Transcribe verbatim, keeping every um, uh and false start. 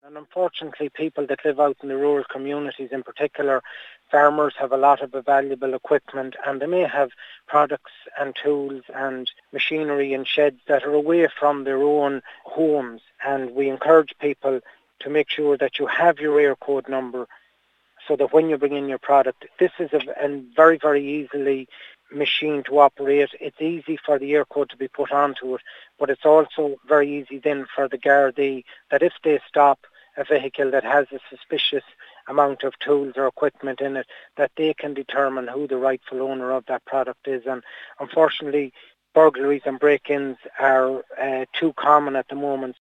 And unfortunately, people that live out in the rural communities, in particular, farmers have a lot of valuable equipment, and they may have products and tools and machinery in sheds that are away from their own homes. And we encourage people to make sure that you have your air code number, so that when you bring in your product, this is a, a very, very easily machine to operate. It's easy for the air code to be put onto it, but it's also very easy then for the Gardaí that if they stop a vehicle that has a suspicious amount of tools or equipment in it, that they can determine who the rightful owner of that product is. And unfortunately, burglaries and break-ins are uh, too common at the moment.